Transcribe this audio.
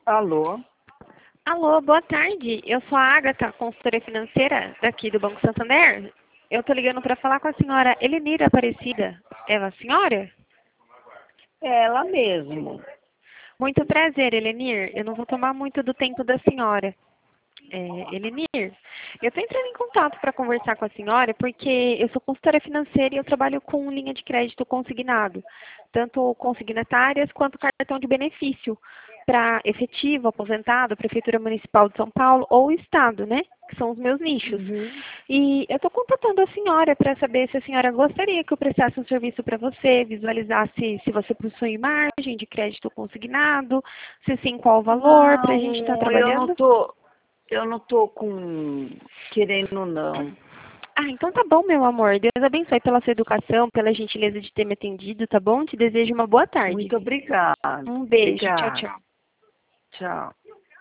Alô? Alô, boa tarde. Eu sou a Agatha, consultora financeira daqui do Banco Santander. Eu tô ligando para falar com a senhora Elenira Aparecida. É a senhora? É ela mesmo. Muito prazer, Elenir. Eu não vou tomar muito do tempo da senhora. Elenir, eu estou entrando em contato para conversar com a senhora porque eu sou consultora financeira e eu trabalho com linha de crédito consignado, tanto consignatárias quanto cartão de benefício para efetivo, aposentado, Prefeitura Municipal de São Paulo ou Estado, né? Que são os meus nichos. Uhum. E eu estou contatando a senhora para saber se a senhora gostaria que eu prestasse um serviço para você, visualizasse se você possui margem de crédito consignado, se sim, qual o valor para a gente estar Não, trabalhando. eu não tô querendo não. Ah, então tá bom, meu amor. Deus abençoe pela sua educação, pela gentileza de ter me atendido, tá bom? Te desejo uma boa tarde. Muito obrigada. Um beijo. Tchau, Obrigada. tchau. Tchau.